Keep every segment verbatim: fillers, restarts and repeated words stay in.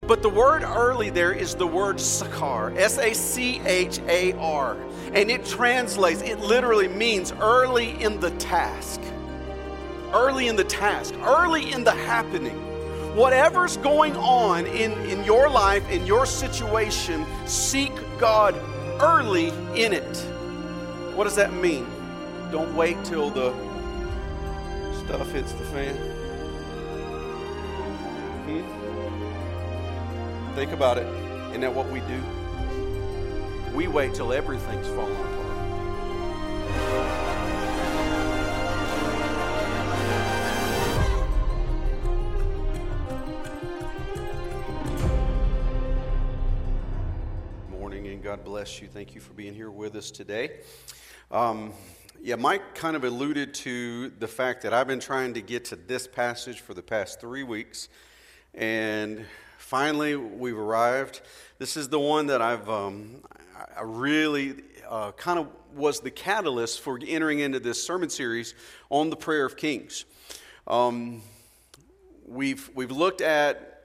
But the word early there is the word sachar, S A C H A R. And it translates, it literally means early in the task. Early in the task, early in the happening. Whatever's going on in, in your life, in your situation, seek God early in it. What does that mean? Don't wait till the stuff hits the fan. Hmm? Think about it. Isn't that what we do? We wait till everything's falling apart. Morning, and God bless you. Thank you for being here with us today. Um, yeah, Mike kind of alluded to the fact that I've been trying to get to this passage for the past three weeks, and finally, we've arrived. This is the one that I've, um, I really uh, kind of was the catalyst for entering into this sermon series on the Prayer of Kings. Um, we've we've looked at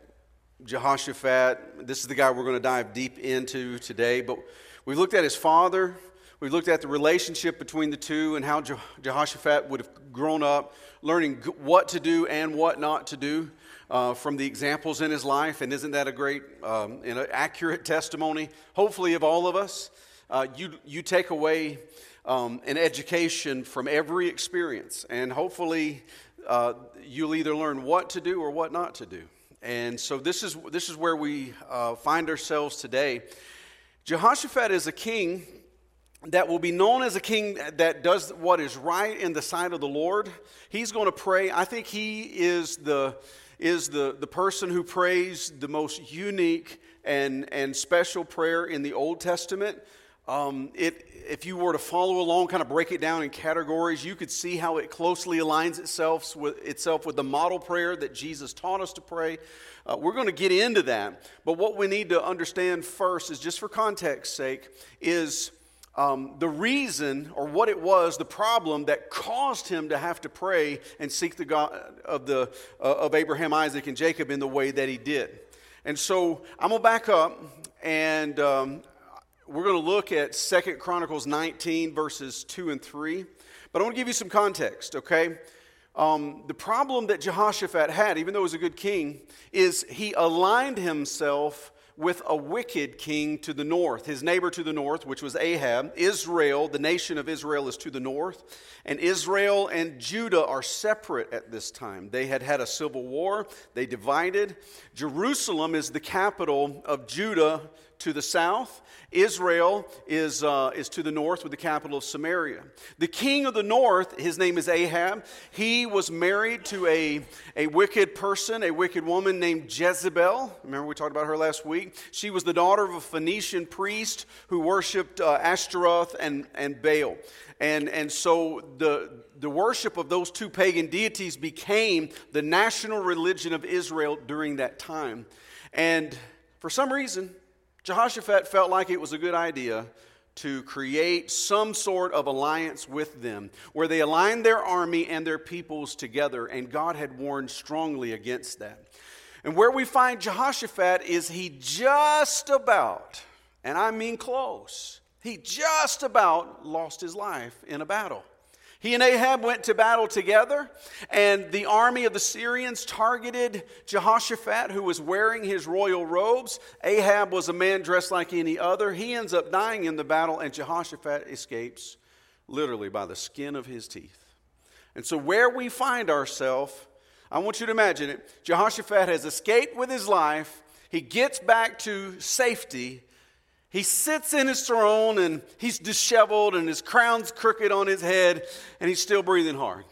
Jehoshaphat. This is the guy we're going to dive deep into today. But we've looked at his father. We've looked at the relationship between the two and how Je- Jehoshaphat would have grown up, learning what to do and what not to do. Uh, from the examples in his life, and isn't that a great um, and an accurate testimony, hopefully, of all of us? Uh, you you take away um, an education from every experience, and hopefully uh, you'll either learn what to do or what not to do. And so this is this is where we uh, find ourselves today. Jehoshaphat is a king that will be known as a king that does what is right in the sight of the Lord. He's going to pray. I think he is the is the, the person who prays the most unique and, and special prayer in the Old Testament. Um, it, if you were to follow along, kind of break it down in categories, you could see how it closely aligns itself with, itself with the model prayer that Jesus taught us to pray. Uh, we're going to get into that. But what we need to understand first is, just for context's sake, is Um, the reason, or what it was, the problem that caused him to have to pray and seek the God of the uh, of Abraham, Isaac, and Jacob in the way that he did. And so I'm gonna back up, and um, we're gonna look at Second Chronicles nineteen, verses two and three. But I want to give you some context, okay? Um, the problem that Jehoshaphat had, even though he was a good king, is he aligned himself with a wicked king to the north. His neighbor to the north, which was Ahab. Israel, the nation of Israel, is to the north. And Israel and Judah are separate at this time. They had had a civil war. They divided. Jerusalem is the capital of Judah to the south. Israel is, uh, is to the north, with the capital of Samaria. The king of the north, his name is Ahab. He was married to a, a wicked person, a wicked woman named Jezebel. Remember we talked about her last week? She was the daughter of a Phoenician priest who worshipped uh, Ashtaroth and, and Baal. And, and so the, the worship of those two pagan deities became the national religion of Israel during that time. And for some reason, Jehoshaphat felt like it was a good idea to create some sort of alliance with them, where they aligned their army and their peoples together, and God had warned strongly against that. And where we find Jehoshaphat is he just about, and I mean close, he just about lost his life in a battle. He and Ahab went to battle together, and the army of the Syrians targeted Jehoshaphat, who was wearing his royal robes. Ahab was a man dressed like any other. He ends up dying in the battle, and Jehoshaphat escapes literally by the skin of his teeth. And so where we find ourselves, I want you to imagine it. Jehoshaphat has escaped with his life. He gets back to safety. He sits in his throne, and he's disheveled, and his crown's crooked on his head, and he's still breathing hard.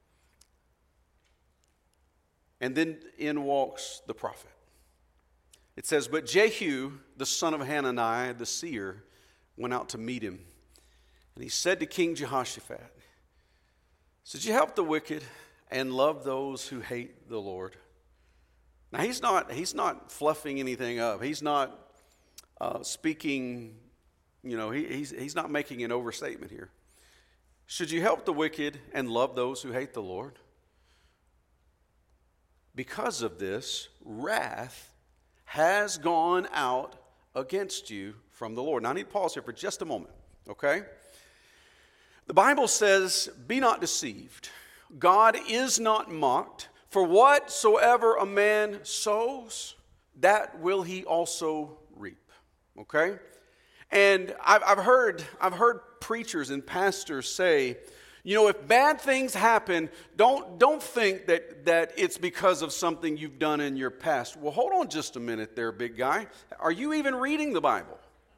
And then in walks the prophet. It says, "But Jehu, the son of Hanani, the seer, went out to meet him. And he said to King Jehoshaphat, 'Did you help the wicked and love those who hate the Lord?'" Now, he's not, he's not fluffing anything up. He's not Uh, speaking, you know, he, he's, he's not making an overstatement here. "Should you help the wicked and love those who hate the Lord? Because of this, wrath has gone out against you from the Lord. Now I need to pause here for just a moment, okay? The Bible says, be not deceived. God is not mocked. For whatsoever a man sows, that will he also reap, okay? And I've, I've heard I've heard preachers and pastors say, you know, if bad things happen, don't, don't think that, that it's because of something you've done in your past. Well, hold on just a minute there, big guy. Are you even reading the Bible?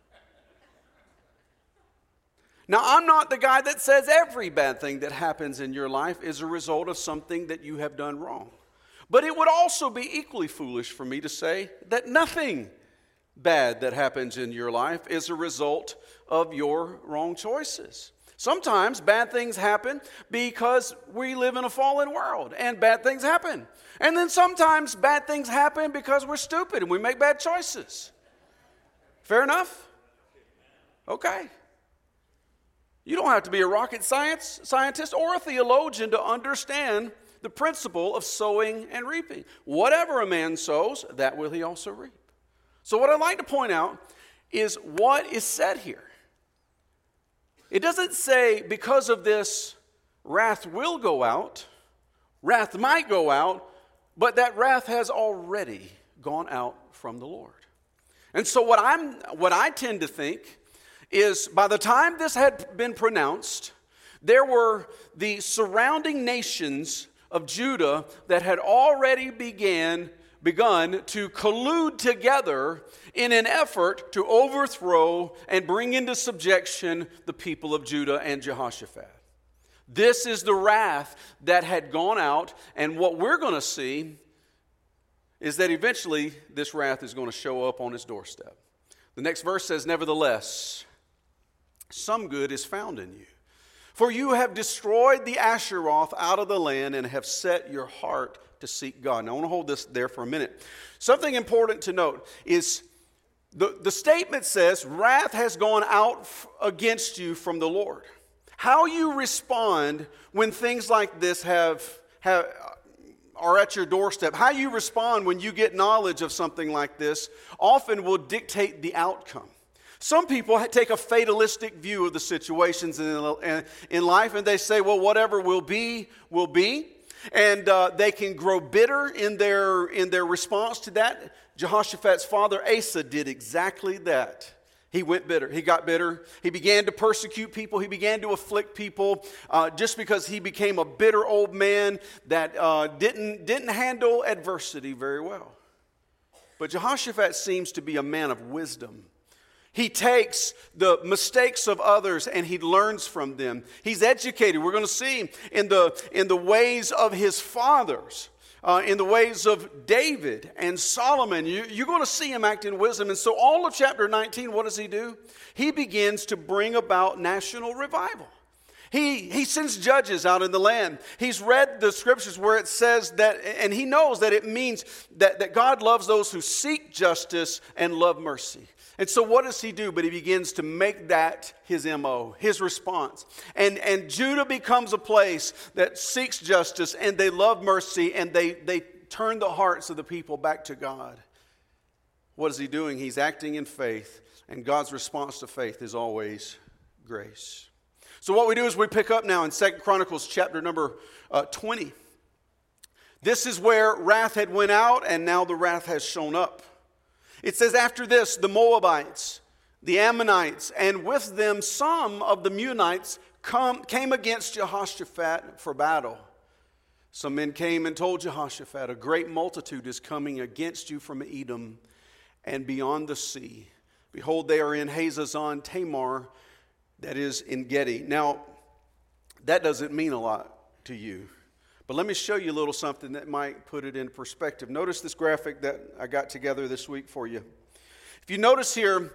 Now, I'm not the guy that says every bad thing that happens in your life is a result of something that you have done wrong. But it would also be equally foolish for me to say that nothing bad that happens in your life is a result of your wrong choices. Sometimes bad things happen because we live in a fallen world and bad things happen. And then sometimes bad things happen because we're stupid and we make bad choices. Fair enough? Okay. You don't have to be a rocket science scientist or a theologian to understand the principle of sowing and reaping. Whatever a man sows, that will he also reap. So what I'd like to point out is what is said here. It doesn't say because of this wrath will go out, wrath might go out, but that wrath has already gone out from the Lord. And so what I'm what I tend to think is by the time this had been pronounced, there were the surrounding nations of Judah that had already began begun to collude together in an effort to overthrow and bring into subjection the people of Judah and Jehoshaphat. This is the wrath that had gone out, and what we're going to see is that eventually this wrath is going to show up on his doorstep. The next verse says, nevertheless, some good is found in you. For you have destroyed the Asheroth out of the land and have set your heart to seek God. Now, I want to hold this there for a minute. Something important to note is the, the statement says, wrath has gone out f- against you from the Lord. How you respond when things like this have, have are at your doorstep, how you respond when you get knowledge of something like this often will dictate the outcome. Some people take a fatalistic view of the situations in, in life, and they say, well, whatever will be, will be. And uh, they can grow bitter in their, in their response to that. Jehoshaphat's father, Asa, did exactly that. He went bitter. He got bitter. He began to persecute people. He began to afflict people uh, just because he became a bitter old man that uh, didn't, didn't handle adversity very well. But Jehoshaphat seems to be a man of wisdom. He takes the mistakes of others and he learns from them. He's educated. We're going to see in the, in the ways of his fathers, uh, in the ways of David and Solomon. You, you're going to see him act in wisdom. And so all of chapter nineteen, what does he do? He begins to bring about national revival. He, he sends judges out in the land. He's read the scriptures where it says that, and he knows that it means that, that God loves those who seek justice and love mercy. And so what does he do? But he begins to make that his M O, his response. And, and Judah becomes a place that seeks justice and they love mercy and they, they turn the hearts of the people back to God. What is he doing? He's acting in faith, and God's response to faith is always grace. So what we do is we pick up now in Second Chronicles chapter number uh, twenty. This is where wrath had went out and now the wrath has shown up. It says, after this, the Moabites, the Ammonites, and with them some of the Meunites come, came against Jehoshaphat for battle. Some men came and told Jehoshaphat, a great multitude is coming against you from Edom and beyond the sea. Behold, they are in Hazazon Tamar, that is in Gedi. Now, that doesn't mean a lot to you. But let me show you a little something that might put it in perspective. Notice this graphic that I got together this week for you. If you notice here,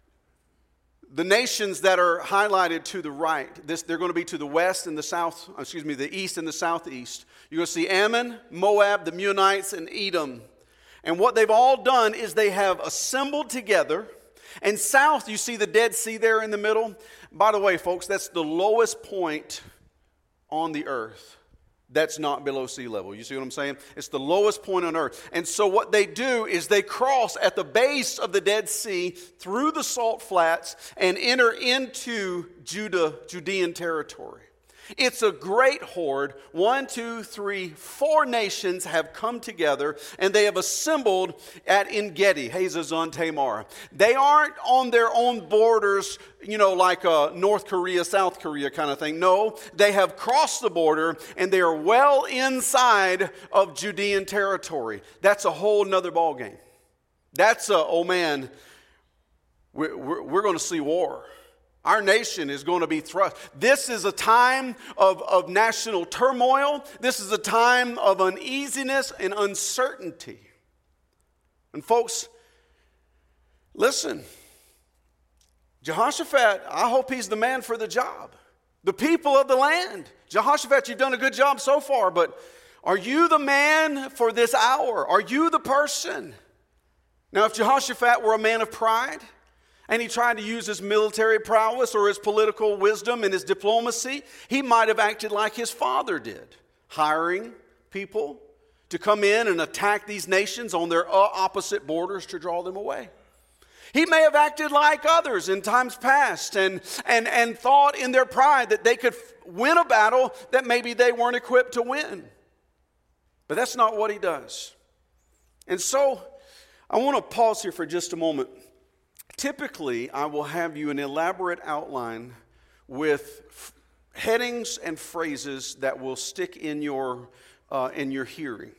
the nations that are highlighted to the right, this, they're going to be to the west and the south, excuse me, the east and the southeast. You're going to see Ammon, Moab, the Meunites, and Edom. And what they've all done is they have assembled together. And south, you see the Dead Sea there in the middle. By the way, folks, that's the lowest point on the earth. that's not below sea level. You see what I'm saying? It's the lowest point on earth. And so what they do is they cross at the base of the Dead Sea through the salt flats and enter into Judah, Judean territory. It's a great horde. One, two, three, four nations have come together and they have assembled at En-Gedi, Hazazon Tamar. They aren't on their own borders, you know, like uh, North Korea, South Korea kind of thing. No, they have crossed the border and they are well inside of Judean territory. That's a whole nother ballgame. That's a, oh man, we're, we're, we're going to see war. Our nation is going to be thrust. This is a time of, of national turmoil. This is a time of uneasiness and uncertainty. And folks, listen, Jehoshaphat, I hope he's the man for the job. The people of the land. Jehoshaphat, you've done a good job so far, but are you the man for this hour? Are you the person? Now, if Jehoshaphat were a man of pride, and he tried to use his military prowess or his political wisdom and his diplomacy, he might have acted like his father did, hiring people to come in and attack these nations on their opposite borders to draw them away. He may have acted like others in times past and, and, and thought in their pride that they could win a battle that maybe they weren't equipped to win. But that's not what he does. And so I want to pause here for just a moment. Typically, I will have you an elaborate outline with f- headings and phrases that will stick in your, uh, in your hearing.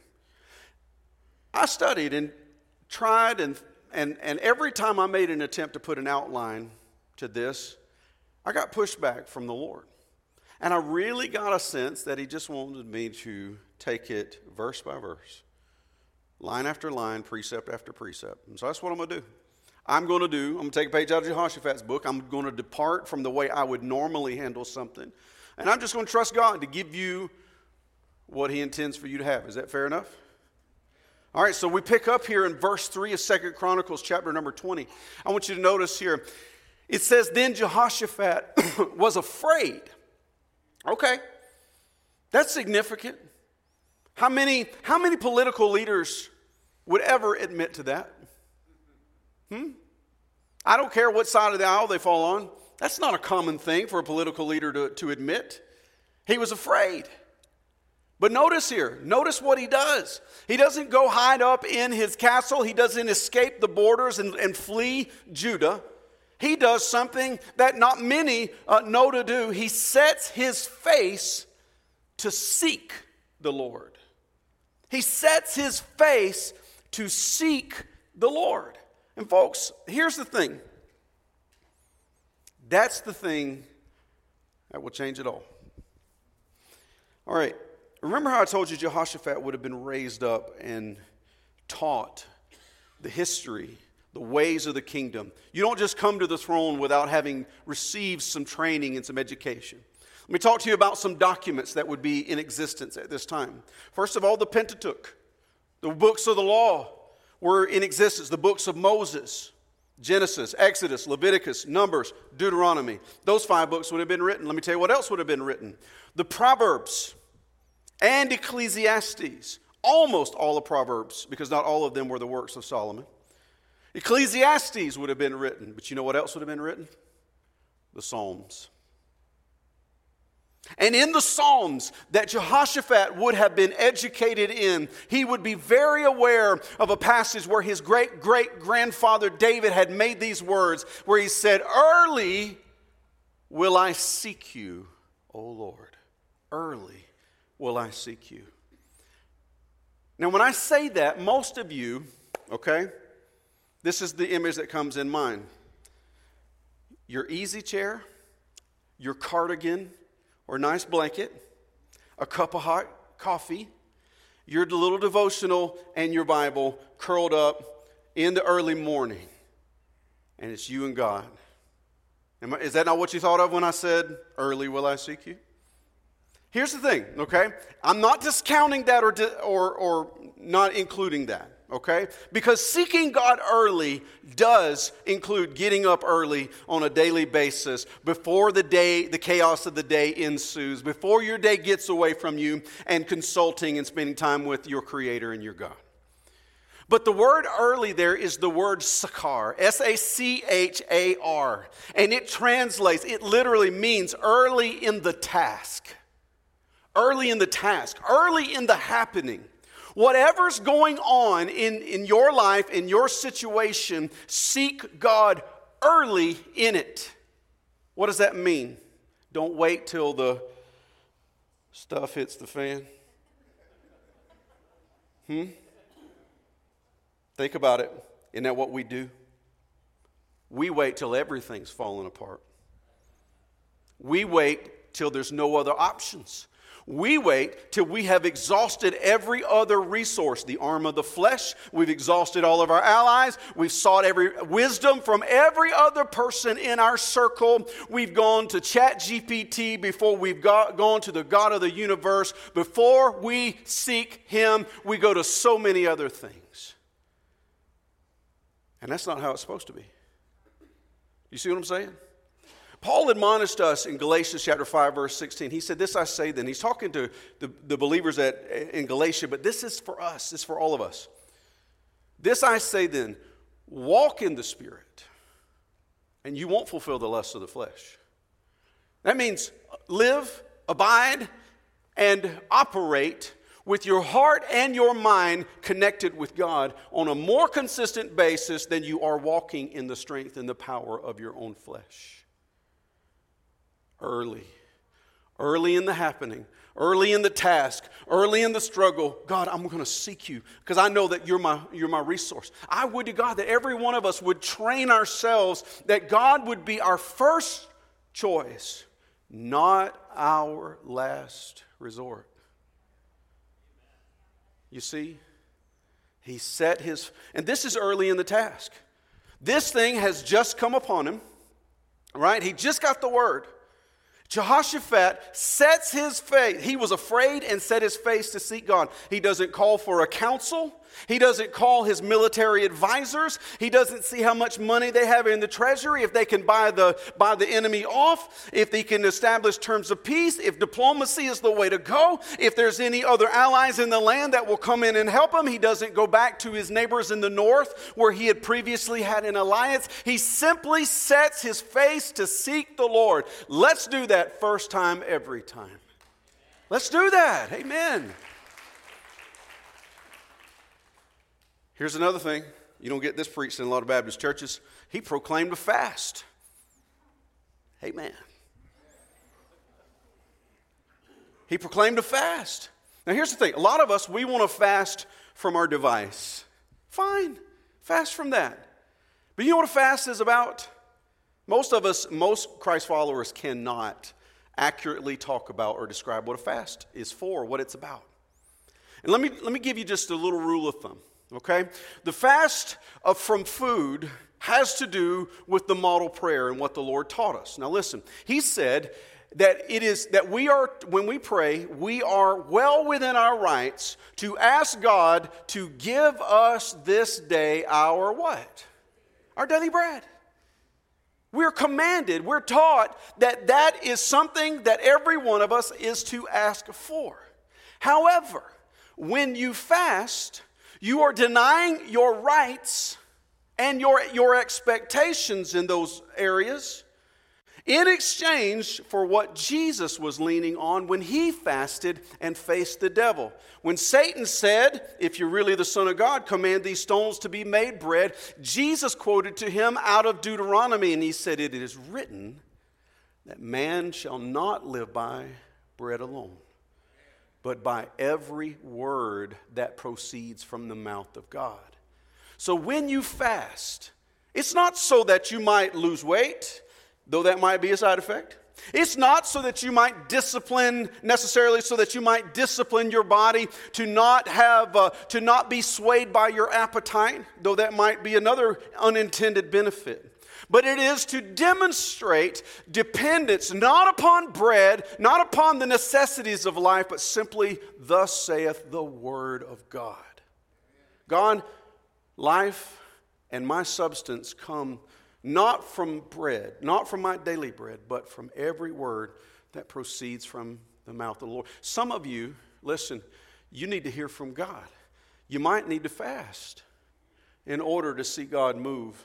I studied and tried, and, and, and every time I made an attempt to put an outline to this, I got pushback from the Lord. And I really got a sense that he just wanted me to take it verse by verse, line after line, precept after precept. And so that's what I'm going to do. I'm going to do, I'm going to take a page out of Jehoshaphat's book. I'm going to depart from the way I would normally handle something. And I'm just going to trust God to give you what he intends for you to have. Is that fair enough? All right, so we pick up here in verse three of Second Chronicles, chapter number twenty. I want you to notice here, it says, then Jehoshaphat was afraid. Okay, that's significant. How many, how many political leaders would ever admit to that? Hmm? I don't care what side of the aisle they fall on. That's not a common thing for a political leader to, to admit. He was afraid. But notice here, notice what he does. He doesn't go hide up in his castle. He doesn't escape the borders and, and flee Judah. He does something that not many uh, know to do. He sets his face to seek the Lord. He sets his face to seek the Lord. And folks, here's the thing. That's the thing that will change it all. All right. Remember how I told you Jehoshaphat would have been raised up and taught the history, the ways of the kingdom. You don't just come to the throne without having received some training and some education. Let me talk to you about some documents that would be in existence at this time. First of all, the Pentateuch, the books of the law, were in existence. The books of Moses, Genesis, Exodus, Leviticus, Numbers, Deuteronomy. Those five books would have been written. Let me tell you what else would have been written. The Proverbs and Ecclesiastes. Almost all the Proverbs, because not all of them were the works of Solomon. Ecclesiastes would have been written. But you know what else would have been written? The Psalms. And in the Psalms that Jehoshaphat would have been educated in, he would be very aware of a passage where his great-great-grandfather David had made these words, where he said, early will I seek you, O Lord. Early will I seek you. Now, when I say that, most of you, okay, this is the image that comes in mind. Your easy chair, your cardigan, or a nice blanket, a cup of hot coffee, your little devotional, and your Bible curled up in the early morning. And it's you and God. Am I, is that not what you thought of when I said, early will I seek you? Here's the thing, okay? I'm not discounting that or, or, or not including that, okay? Because seeking God early does include getting up early on a daily basis before the day, the chaos of the day ensues, before your day gets away from you, and consulting and spending time with your Creator and your God. But the word early there is the word sakar, S A C H A R. And it translates, it literally means early in the task. Early in the task, early in the happening. Whatever's going on in, in your life, in your situation, seek God early in it. What does that mean? Don't wait till the stuff hits the fan. Hmm? Think about it. Isn't that what we do? We wait till everything's falling apart. We wait till there's no other options. We wait till we have exhausted every other resource, the arm of the flesh. We've exhausted all of our allies. We've sought every wisdom from every other person in our circle. We've gone to Chat G P T before we've got, gone to the God of the universe. Before we seek Him, we go to so many other things. And that's not how it's supposed to be. You see what I'm saying? Paul admonished us in Galatians chapter five, verse sixteen. He said, this I say then. He's talking to the, the believers at, in Galatia, but this is for us. This is for all of us. This I say then, walk in the Spirit, and you won't fulfill the lusts of the flesh. That means live, abide, and operate with your heart and your mind connected with God on a more consistent basis than you are walking in the strength and the power of your own flesh. Early. Early in the happening. Early in the task. Early in the struggle. God, I'm going to seek you because I know that you're my, you're my resource. I would to God that every one of us would train ourselves that God would be our first choice, not our last resort. You see, he set his, and this is early in the task. This thing has just come upon him, right? He just got the word. Jehoshaphat sets his face. He was afraid and set his face to seek God. He doesn't call for a council. He doesn't call his military advisors. He doesn't see how much money they have in the treasury, if they can buy the, buy the enemy off, if they can establish terms of peace, if diplomacy is the way to go, if there's any other allies in the land that will come in and help him. He doesn't go back to his neighbors in the north where he had previously had an alliance. He simply sets his face to seek the Lord. Let's do that first time, every time. Let's do that. Amen. Here's another thing. You don't get this preached in a lot of Baptist churches. He proclaimed a fast. Amen. He proclaimed a fast. Now here's the thing. A lot of us, we want to fast from our device. Fine. Fast from that. But you know what a fast is about? Most of us, most Christ followers cannot accurately talk about or describe what a fast is for, what it's about. And let me, let me give you just a little rule of thumb. Okay? The fast of, from food has to do with the model prayer and what the Lord taught us. Now listen, he said that it is that we are, when we pray, we are well within our rights to ask God to give us this day our what? Our daily bread. We're commanded, we're taught that that is something that every one of us is to ask for. However, when you fast, you are denying your rights and your, your expectations in those areas in exchange for what Jesus was leaning on when he fasted and faced the devil. When Satan said, if you're really the Son of God, command these stones to be made bread, Jesus quoted to him out of Deuteronomy, and he said, it is written that man shall not live by bread alone, but by every word that proceeds from the mouth of God. So when you fast, it's not so that you might lose weight, though that might be a side effect. It's not so that you might discipline, necessarily so that you might discipline your body to not have, uh, to not be swayed by your appetite, though that might be another unintended benefit. But it is to demonstrate dependence not upon bread, not upon the necessities of life, but simply, thus saith the Word of God. God, life and my substance come not from bread, not from my daily bread, but from every word that proceeds from the mouth of the Lord. Some of you, listen, you need to hear from God. You might need to fast in order to see God move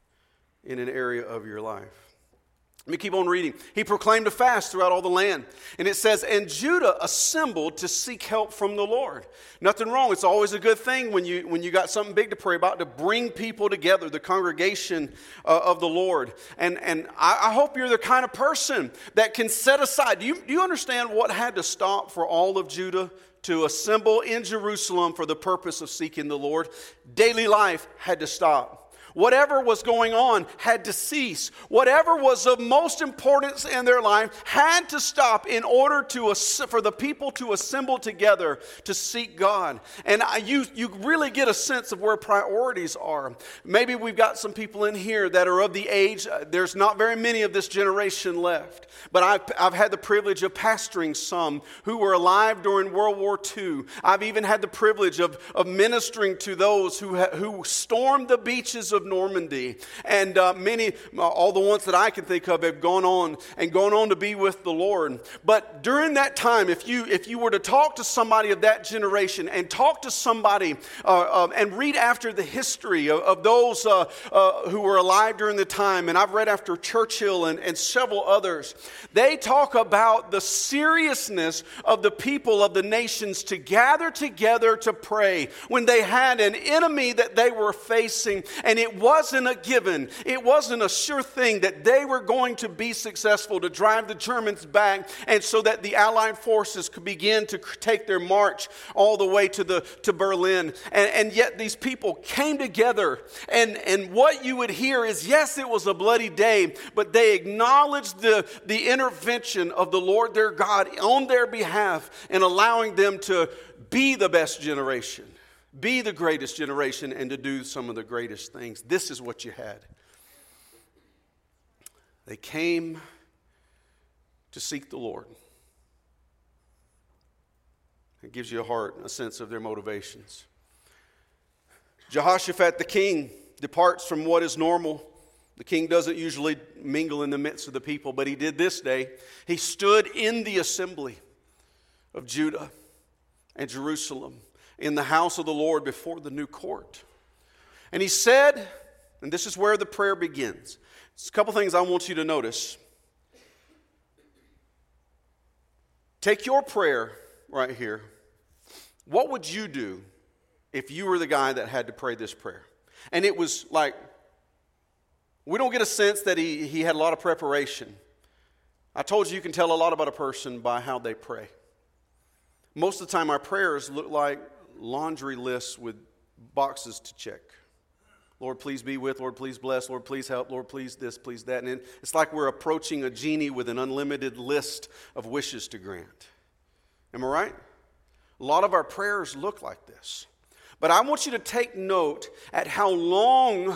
in an area of your life. Let me keep on reading. He proclaimed a fast throughout all the land. And it says, and Judah assembled to seek help from the Lord. Nothing wrong. It's always a good thing when you when you got something big to pray about, to bring people together, the congregation uh, of the Lord. And, and I, I hope you're the kind of person that can set aside. Do you, do you understand what had to stop for all of Judah to assemble in Jerusalem for the purpose of seeking the Lord? Daily life had to stop. Whatever was going on had to cease. Whatever was of most importance in their life had to stop in order to for the people to assemble together to seek God. And you, you really get a sense of where priorities are. Maybe we've got some people in here that are of the age, there's not very many of this generation left. But I've, I've had the privilege of pastoring some who were alive during World War Two. I've even had the privilege of, of ministering to those who, ha, who stormed the beaches of Normandy, and uh, many, all the ones that I can think of, have gone on and gone on to be with the Lord. But during that time, if you if you were to talk to somebody of that generation and talk to somebody uh, uh, and read after the history of, of those uh, uh, who were alive during the time, and I've read after Churchill and, and several others, they talk about the seriousness of the people of the nations to gather together to pray when they had an enemy that they were facing, and it It wasn't a given. It wasn't a sure thing that they were going to be successful to drive the Germans back, and so that the Allied forces could begin to take their march all the way to the to Berlin. And, and yet these people came together, and, and what you would hear is, yes, it was a bloody day, but they acknowledged the, the intervention of the Lord their God on their behalf in allowing them to be the best generation. Be the greatest generation and to do some of the greatest things. This is what you had. They came to seek the Lord. It gives you a heart, a sense of their motivations. Jehoshaphat the king departs from what is normal. The king doesn't usually mingle in the midst of the people, but he did this day. He stood in the assembly of Judah and Jerusalem, in the house of the Lord before the new court. And he said, and this is where the prayer begins. There's a couple things I want you to notice. Take your prayer right here. What would you do if you were the guy that had to pray this prayer? And it was like, we don't get a sense that he, he had a lot of preparation. I told you you can tell a lot about a person by how they pray. Most of the time our prayers look like laundry lists with boxes to check. Lord, please be with. Lord, please bless. Lord, please help. Lord, please this, please that. And it's like we're approaching a genie with an unlimited list of wishes to grant. Am I right? A lot of our prayers look like this. But I want you to take note at how long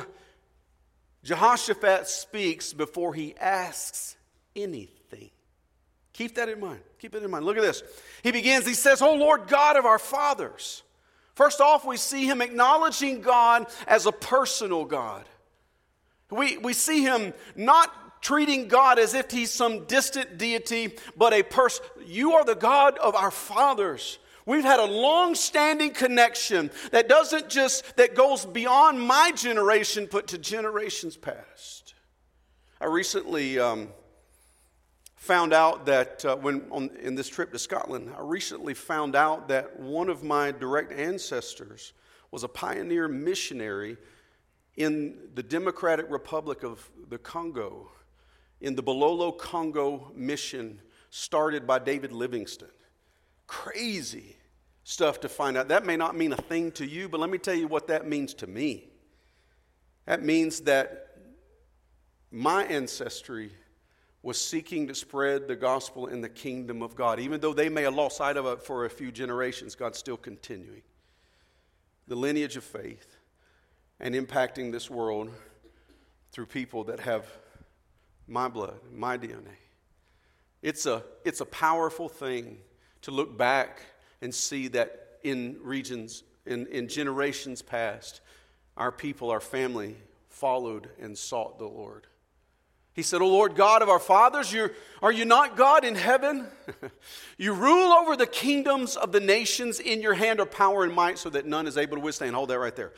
Jehoshaphat speaks before he asks anything. Keep that in mind. Keep it in mind. Look at this. He begins, he says, "O Lord God of our fathers." First off, we see him acknowledging God as a personal God. We, we see him not treating God as if he's some distant deity, but a person. You are the God of our fathers. We've had a long-standing connection that doesn't just, that goes beyond my generation, but to generations past. I recently um, found out that uh, when on, in this trip to Scotland, I recently found out that one of my direct ancestors was a pioneer missionary in the Democratic Republic of the Congo, in the Bololo Congo mission started by David Livingstone. Crazy stuff to find out. That may not mean a thing to you, but let me tell you what that means to me. That means that my ancestry was seeking to spread the gospel in the kingdom of God. Even though they may have lost sight of it for a few generations, God's still continuing the lineage of faith and impacting this world through people that have my blood, my D N A. It's a, it's a powerful thing to look back and see that in regions, in, in generations past, our people, our family, followed and sought the Lord. He said, O Lord God of our fathers, you're, are you not God in heaven? You rule over the kingdoms of the nations. In your hand are power and might so that none is able to withstand. Hold that right there.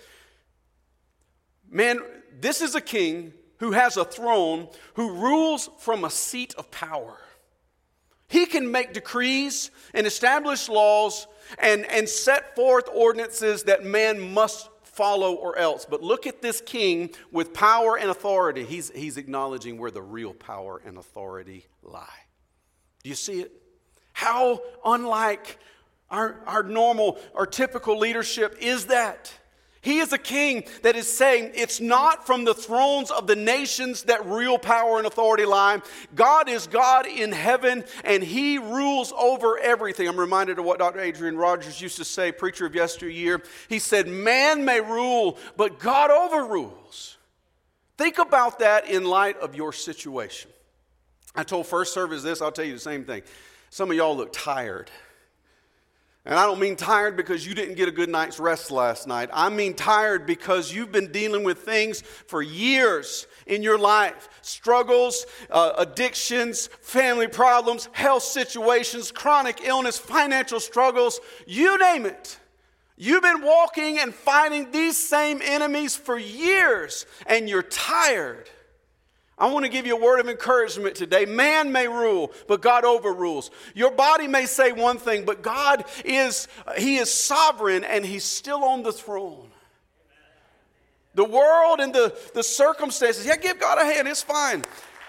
Man, this is a king who has a throne, who rules from a seat of power. He can make decrees and establish laws and, and set forth ordinances that man must follow or else. But look at this king with power and authority. He's, he's acknowledging where the real power and authority lie. Do you see it? How unlike our, our normal or typical leadership is that? He is a king that is saying it's not from the thrones of the nations that real power and authority lie. God is God in heaven, and He rules over everything. I'm reminded of what Doctor Adrian Rogers used to say, preacher of yesteryear. He said, man may rule, but God overrules. Think about that in light of your situation. I told first service this, I'll tell you the same thing. Some of y'all look tired. And I don't mean tired because you didn't get a good night's rest last night. I mean tired because you've been dealing with things for years in your life. Struggles, uh, addictions, family problems, health situations, chronic illness, financial struggles, you name it. You've been walking and fighting these same enemies for years, and you're tired. I want to give you a word of encouragement today. Man may rule, but God overrules. Your body may say one thing, but God is, He is sovereign and He's still on the throne. The world and the, the circumstances, yeah, give God a hand, it's fine.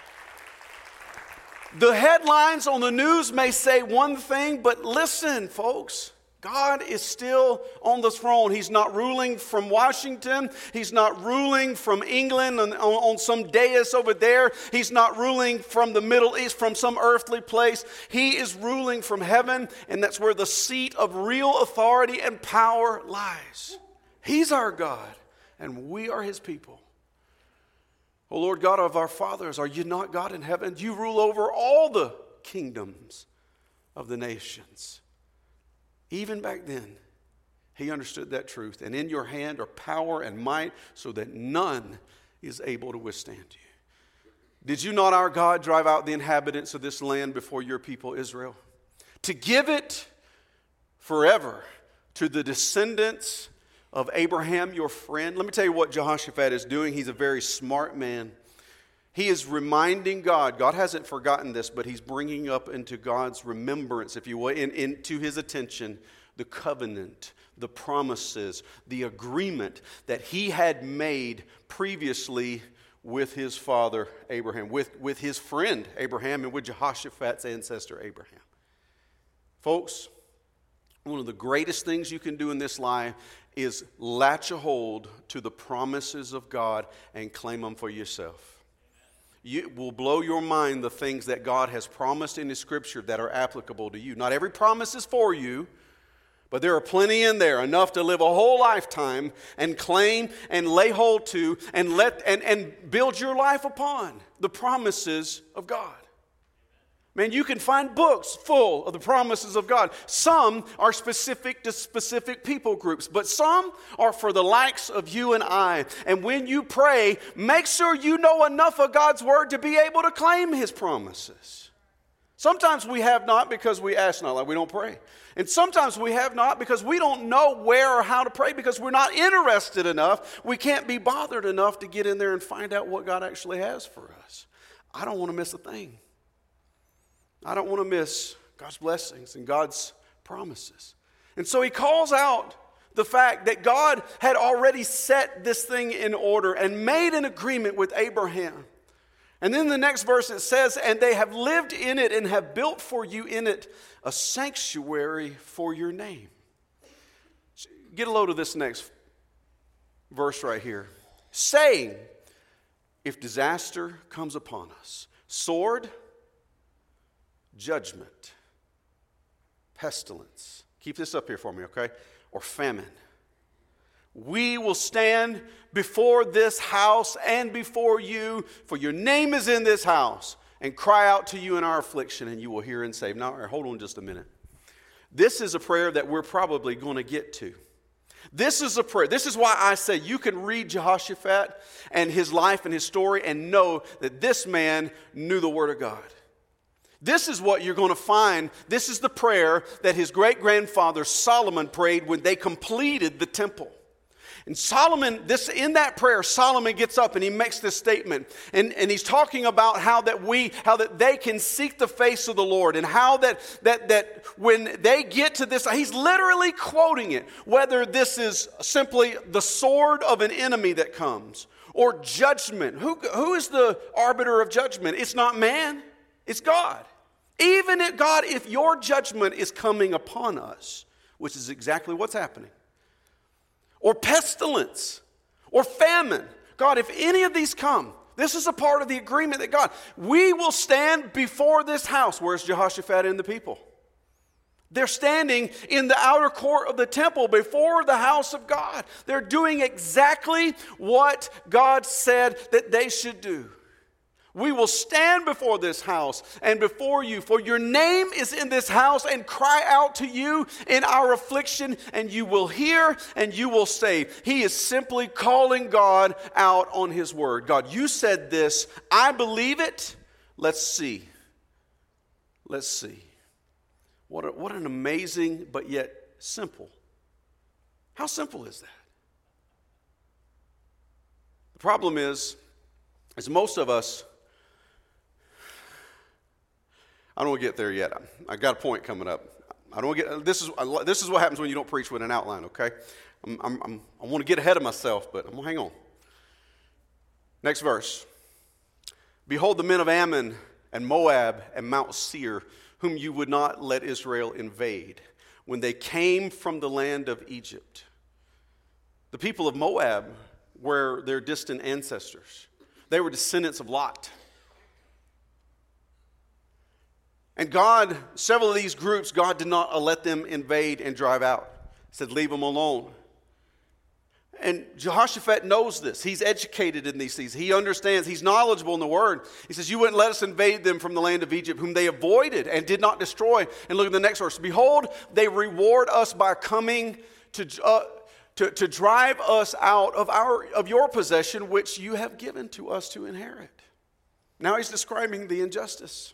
The headlines on the news may say one thing, but listen, folks. God is still on the throne. He's not ruling from Washington. He's not ruling from England on, on some dais over there. He's not ruling from the Middle East, from some earthly place. He is ruling from heaven, and that's where the seat of real authority and power lies. He's our God, and we are His people. O Lord God of our fathers, are you not God in heaven? You rule over all the kingdoms of the nations. Even back then, he understood that truth. And in your hand are power and might so that none is able to withstand you. Did you not, our God, drive out the inhabitants of this land before your people Israel? To give it forever to the descendants of Abraham, your friend. Let me tell you what Jehoshaphat is doing. He's a very smart man. He is reminding God. God hasn't forgotten this, but he's bringing up into God's remembrance, if you will, in, into his attention, the covenant, the promises, the agreement that he had made previously with his father Abraham, with, with his friend Abraham, and with Jehoshaphat's ancestor Abraham. Folks, one of the greatest things you can do in this life is latch a hold to the promises of God and claim them for yourself. It will blow your mind the things that God has promised in His Scripture that are applicable to you. Not every promise is for you, but there are plenty in there, enough to live a whole lifetime and claim and lay hold to and let and, and build your life upon the promises of God. Man, you can find books full of the promises of God. Some are specific to specific people groups, but some are for the likes of you and I. And when you pray, make sure you know enough of God's word to be able to claim His promises. Sometimes we have not because we ask not, like we don't pray. And sometimes we have not because we don't know where or how to pray because we're not interested enough. We can't be bothered enough to get in there and find out what God actually has for us. I don't want to miss a thing. I don't want to miss God's blessings and God's promises. And so he calls out the fact that God had already set this thing in order and made an agreement with Abraham. And then the next verse it says, and they have lived in it and have built for you in it a sanctuary for your name. Get a load of this next verse right here. Saying, if disaster comes upon us, sword, judgment, pestilence. Keep this up here for me, okay? Or famine. We will stand before this house and before you, for your name is in this house, and cry out to you in our affliction, and you will hear and save. Now, hold on just a minute. This is a prayer that we're probably going to get to. This is a prayer. This is why I say you can read Jehoshaphat and his life and his story and know that this man knew the Word of God. This is what you're going to find. This is the prayer that his great-grandfather Solomon prayed when they completed the temple. And Solomon, this in that prayer, Solomon gets up and he makes this statement. And, and he's talking about how that we, how that they can seek the face of the Lord. And how that, that, that when they get to this, he's literally quoting it. Whether this is simply the sword of an enemy that comes or judgment. Who, who is the arbiter of judgment? It's not man, it's God. Even if God, if your judgment is coming upon us, which is exactly what's happening. Or pestilence, or famine. God, if any of these come, this is a part of the agreement that God, we will stand before this house. Where's Jehoshaphat and the people? They're standing in the outer court of the temple before the house of God. They're doing exactly what God said that they should do. We will stand before this house and before you, for your name is in this house, and cry out to you in our affliction, and you will hear and you will save. He is simply calling God out on his word. God, you said this. I believe it. Let's see. Let's see. What, a, what an amazing but yet simple. How simple is that? The problem is, is most of us, I don't want to get there yet. I got a point coming up. I don't want to get. This is this is what happens when you don't preach with an outline. Okay, I'm, I'm, I'm, I want to get ahead of myself, but I'm gonna hang on. Next verse. Behold, the men of Ammon and Moab and Mount Seir, whom you would not let Israel invade, when they came from the land of Egypt. The people of Moab were their distant ancestors. They were descendants of Lot. And God, several of these groups, God did not let them invade and drive out. He said, leave them alone. And Jehoshaphat knows this. He's educated in these things. He understands. He's knowledgeable in the word. He says, you wouldn't let us invade them from the land of Egypt, whom they avoided and did not destroy. And look at the next verse. Behold, they reward us by coming to, uh, to, to drive us out of, our, of your possession, which you have given to us to inherit. Now he's describing the injustice.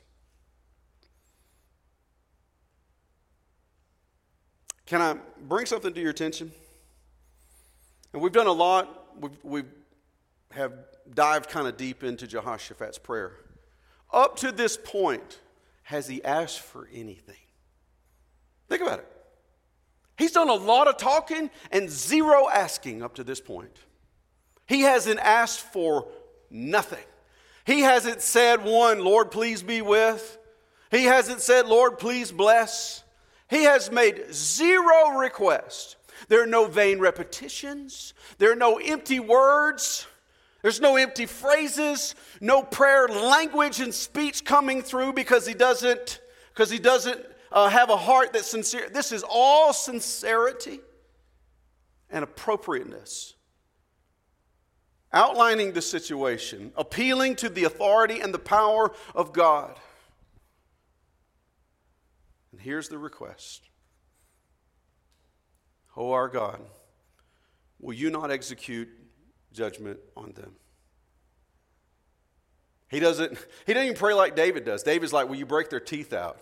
Can I bring something to your attention? And we've done a lot. We've, we have dived kind of deep into Jehoshaphat's prayer. Up to this point, has he asked for anything? Think about it. He's done a lot of talking and zero asking up to this point. He hasn't asked for nothing. He hasn't said, one, Lord, please be with. He hasn't said, Lord, please bless. He has made zero requests. There are no vain repetitions. There are no empty words. There's no empty phrases. No prayer language and speech coming through because he doesn't, because he doesn't uh, have a heart that's sincere. This is all sincerity and appropriateness. Outlining the situation, appealing to the authority and the power of God. And here's the request. O our God, will you not execute judgment on them? He doesn't, he doesn't even pray like David does. David's like, will you break their teeth out?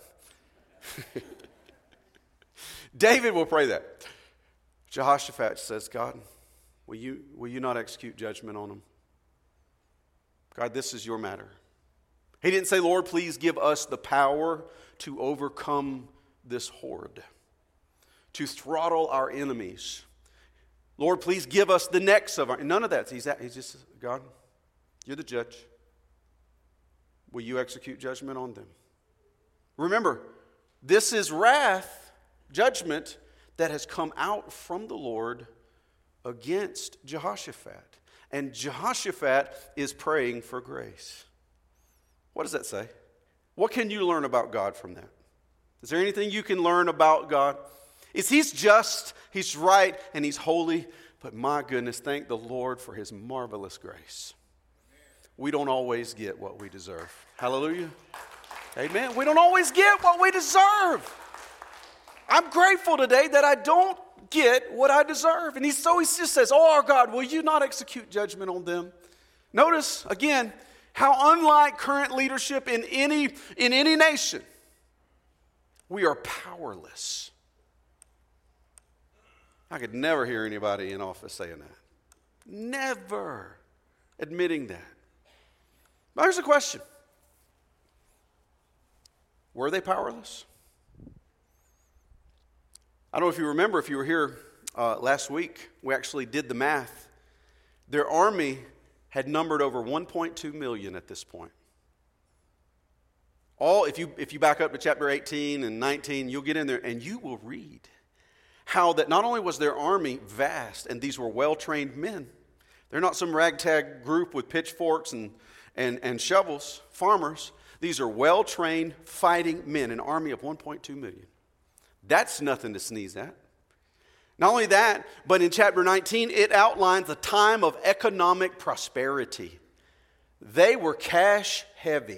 David will pray that. Jehoshaphat says, God, will you, will you not execute judgment on them? God, this is your matter. He didn't say, Lord, please give us the power to overcome this horde, to throttle our enemies. Lord, please give us the necks of our... None of that. He's, he's just, God, you're the judge. Will you execute judgment on them? Remember, this is wrath, judgment, that has come out from the Lord against Jehoshaphat. And Jehoshaphat is praying for grace. What does that say? What can you learn about God from that? Is there anything you can learn about God? Is he's just, he's right, and he's holy. But my goodness, thank the Lord for his marvelous grace. We don't always get what we deserve. Hallelujah. Amen. We don't always get what we deserve. I'm grateful today that I don't get what I deserve. And he, so he just says, oh, our God, will you not execute judgment on them? Notice, again, how unlike current leadership in any, in any nation, we are powerless. I could never hear anybody in office saying that. Never admitting that. But here's the question. Were they powerless? I don't know if you remember, if you were here uh, last week, we actually did the math. Their army had numbered over one point two million at this point. All, if you, if you back up to chapter eighteen and nineteen, you'll get in there and you will read how that not only was their army vast, and these were well-trained men. They're not some ragtag group with pitchforks and, and, and shovels, farmers. These are well-trained fighting men, an army of one point two million. That's nothing to sneeze at. Not only that, but in chapter nineteen, it outlines a time of economic prosperity. They were cash heavy.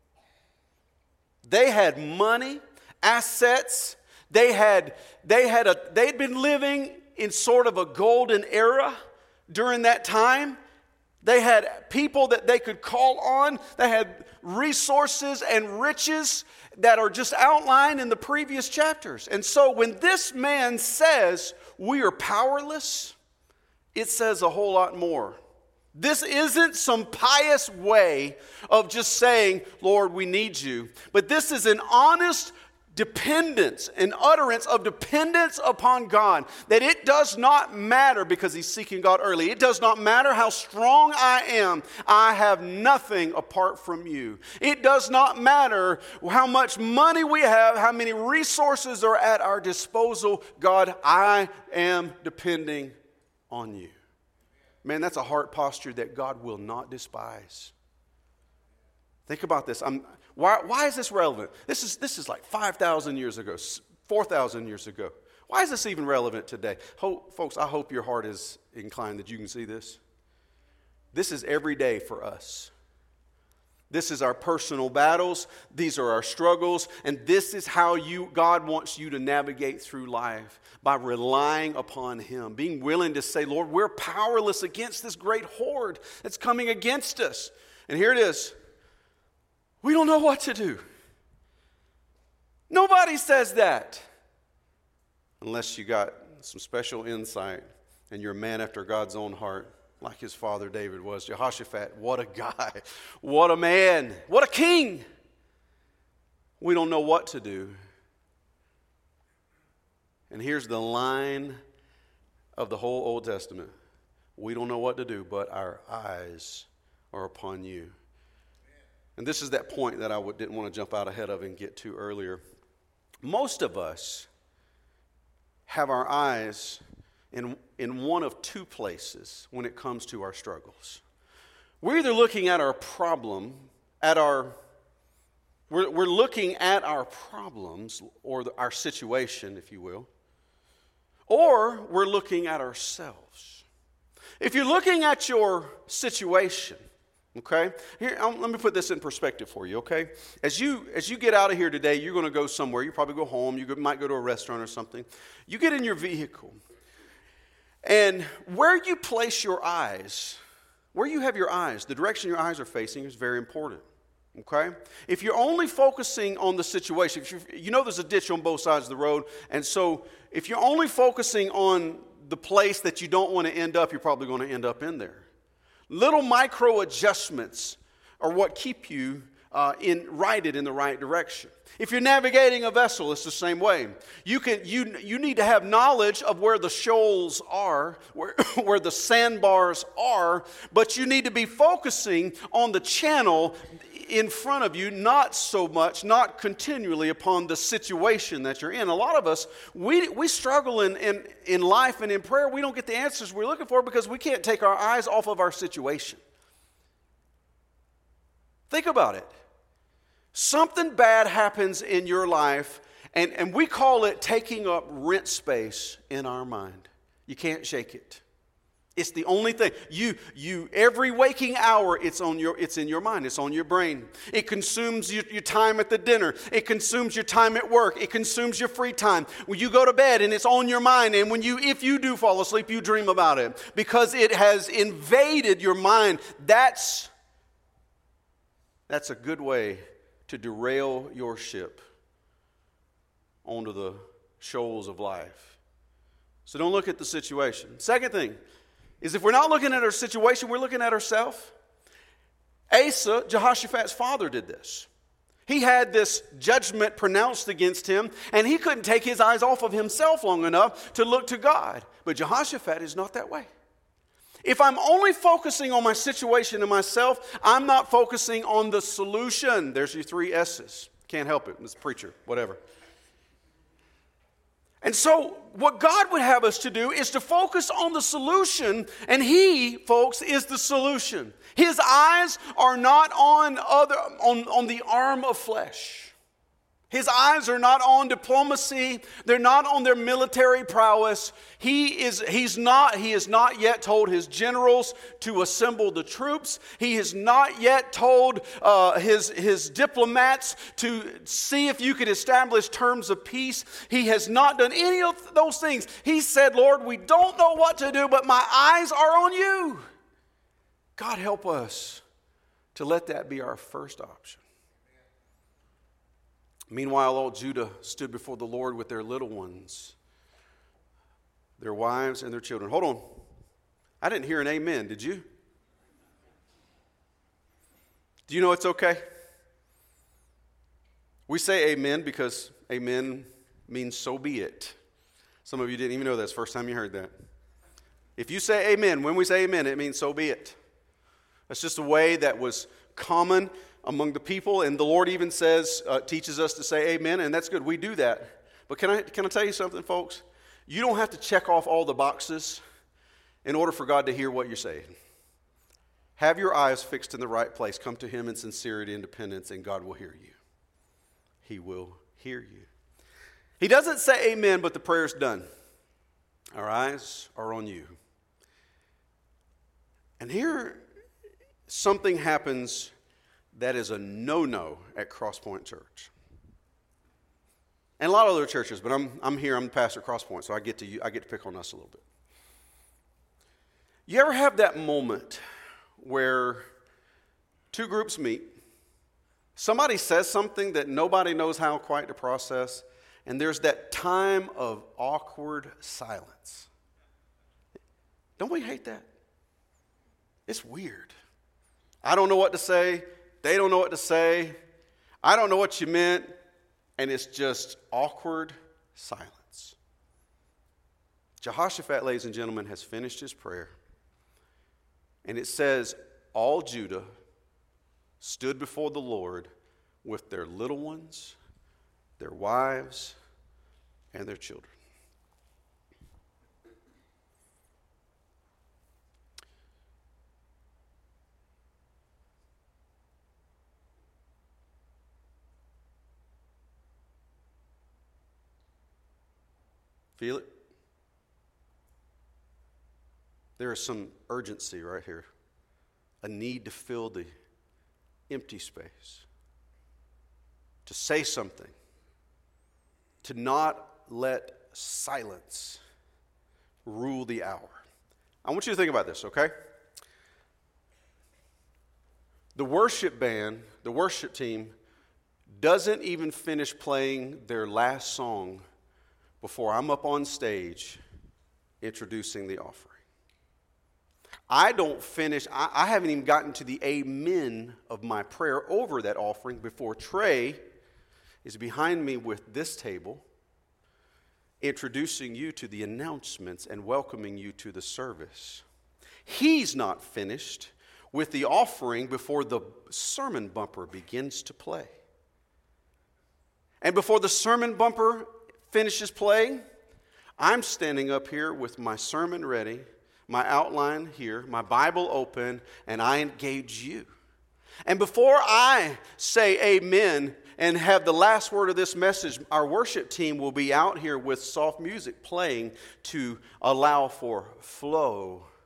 They had money, assets. They had, they had a, they'd been living in sort of a golden era during that time. They had people that they could call on. They had resources and riches that are just outlined in the previous chapters. And so when this man says we are powerless, it says a whole lot more. This isn't some pious way of just saying, Lord, we need you. But this is an honest dependence, an utterance of dependence upon God. That it does not matter, because he's seeking God early. It does not matter how strong I am. I have nothing apart from you. It does not matter how much money we have, how many resources are at our disposal. God, I am depending on you. Man, that's a heart posture that God will not despise. Think about this. I'm, why, why is this relevant? This is, this is like five thousand years ago, four thousand years ago. Why is this even relevant today? Hope, folks, I hope your heart is inclined that you can see this. This is every day for us. This is our personal battles. These are our struggles. And this is how you, God wants you to navigate through life, by relying upon him, being willing to say, Lord, we're powerless against this great horde that's coming against us. And here it is. We don't know what to do. Nobody says that. Unless you got some special insight and you're a man after God's own heart, like his father David was. Jehoshaphat, what a guy. What a man. What a king. We don't know what to do. And here's the line of the whole Old Testament. We don't know what to do, but our eyes are upon you. And this is that point that I didn't want to jump out ahead of and get to earlier. Most of us have our eyes in, in one of two places when it comes to our struggles. We're either looking at our problem, at our, we're, we're looking at our problems, or the, our situation, if you will, or we're looking at ourselves. If you're looking at your situation, okay, here, um, let me put this in perspective for you, okay? As you as you get out of here today, you're going to go somewhere. You probably go home. You go, might go to a restaurant or something. You get in your vehicle. And where you place your eyes, where you have your eyes, the direction your eyes are facing is very important, okay? If you're only focusing on the situation, if you you know there's a ditch on both sides of the road, and so if you're only focusing on the place that you don't want to end up, you're probably going to end up in there. Little micro adjustments are what keep you uh, in righted in the right direction. If you're navigating a vessel, it's the same way. You can you you need to have knowledge of where the shoals are, where where the sandbars are, but you need to be focusing on the channel in front of you, not so much, not continually upon the situation that you're in. A lot of us, we we struggle in, in, in life and in prayer. We don't get the answers we're looking for because we can't take our eyes off of our situation. Think about it. Something bad happens in your life, and, and we call it taking up rent space in our mind. You can't shake it. It's the only thing. You, you, every waking hour, it's on your, it's in your mind. It's on your brain. It consumes your, your time at the dinner. It consumes your time at work. It consumes your free time. When you go to bed and it's on your mind, and when you, if you do fall asleep, you dream about it because it has invaded your mind. That's, that's a good way to derail your ship onto the shoals of life. So don't look at the situation. Second thing is if we're not looking at our situation, we're looking at ourselves. Asa, Jehoshaphat's father, did this. He had this judgment pronounced against him, and he couldn't take his eyes off of himself long enough to look to God. But Jehoshaphat is not that way. If I'm only focusing on my situation and myself, I'm not focusing on the solution. There's your three S's. Can't help it. It's preacher, whatever. And so what God would have us to do is to focus on the solution, and He, folks, is the solution. His eyes are not on other on, on the arm of flesh. His eyes are not on diplomacy. They're not on their military prowess. He is he's not he has not yet told his generals to assemble the troops. He has not yet told uh, his his diplomats to see if you could establish terms of peace. He has not done any of those things. He said, "Lord, we don't know what to do, but my eyes are on you." God help us to let that be our first option. Meanwhile, all Judah stood before the Lord with their little ones, their wives and their children. Hold on. I didn't hear an amen, did you? Do you know it's okay? We say amen because amen means so be it. Some of you didn't even know that's the first time you heard that. If you say amen, when we say amen, it means so be it. That's just a way that was common among the people, and the Lord even says, uh, teaches us to say amen, and that's good. We do that. But can I can I tell you something, folks? You don't have to check off all the boxes in order for God to hear what you're saying. Have your eyes fixed in the right place. Come to Him in sincerity and dependence, and God will hear you. He will hear you. He doesn't say amen, but the prayer's done. Our eyes are on you. And here, something happens that is a no-no at Crosspoint Church. And a lot of other churches, but I'm I'm here, I'm the pastor at Crosspoint, so I get to I get to pick on us a little bit. You ever have that moment where two groups meet, somebody says something that nobody knows how quite to process, and there's that time of awkward silence? Don't we hate that? It's weird. I don't know what to say. They don't know what to say. I don't know what you meant. And it's just awkward silence. Jehoshaphat, ladies and gentlemen, has finished his prayer. And it says, all Judah stood before the Lord with their little ones, their wives, and their children. Feel it? There is some urgency right here. A need to fill the empty space. To say something. To not let silence rule the hour. I want you to think about this, okay? The worship band, the worship team, doesn't even finish playing their last song before I'm up on stage introducing the offering. I don't finish, I, I haven't even gotten to the amen of my prayer over that offering before Trey is behind me with this table, introducing you to the announcements and welcoming you to the service. He's not finished with the offering before the sermon bumper begins to play. And before the sermon bumper finishes playing, I'm standing up here with my sermon ready, my outline here, my Bible open, and I engage you. And before I say amen and have the last word of this message, our worship team will be out here with soft music playing to allow for flow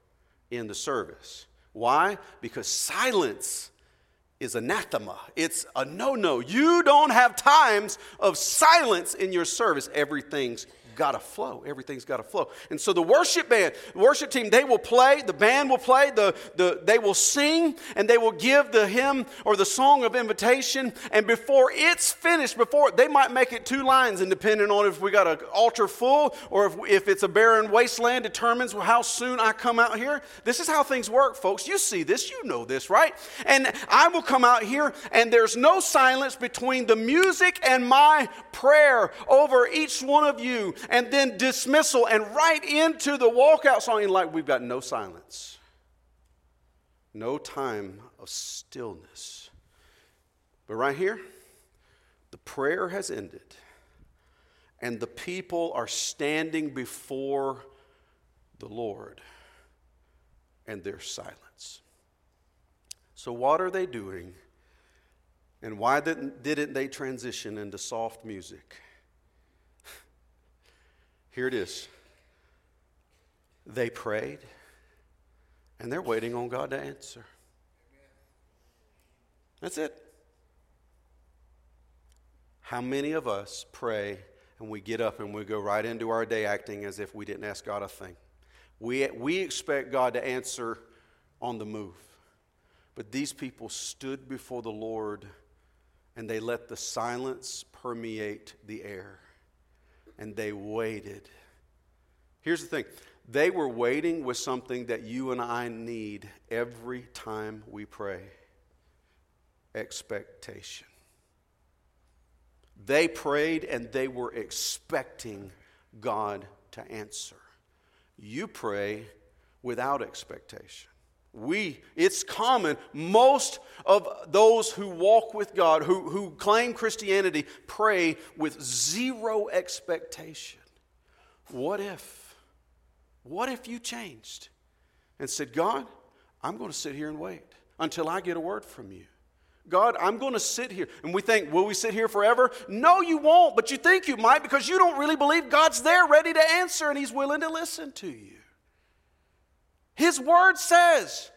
in the service. Why? Because silence is anathema. It's a no-no. You don't have times of silence in your service. Everything's got to flow. Everything's got to flow. And so the worship band, the worship team, they will play, the band will play, the, the, they will sing, and they will give the hymn or the song of invitation. And before it's finished, before they might make it two lines, and depending on if we got an altar full or if, if it's a barren wasteland, determines how soon I come out here. This is how things work, folks. You see this, you know this, right? And I will come out here, and there's no silence between the music and my prayer over each one of you. And then dismissal and right into the walkout song. And like we've got no silence. No time of stillness. But right here, the prayer has ended. And the people are standing before the Lord. And there's silence. So what are they doing? And why didn't, didn't they transition into soft music? Here it is. They prayed, and they're waiting on God to answer. That's it. How many of us pray and we get up and we go right into our day acting as if we didn't ask God a thing? We, we expect God to answer on the move. But these people stood before the Lord, and they let the silence permeate the air. And they waited. Here's the thing. They were waiting with something that you and I need every time we pray. Expectation. They prayed and they were expecting God to answer. You pray without expectation. We, it's common, most of those who walk with God, who, who claim Christianity, pray with zero expectation. What if? What if you changed and said, God, I'm going to sit here and wait until I get a word from you. God, I'm going to sit here. And we think, will we sit here forever? No, you won't, but you think you might because you don't really believe God's there ready to answer and He's willing to listen to you. His word says,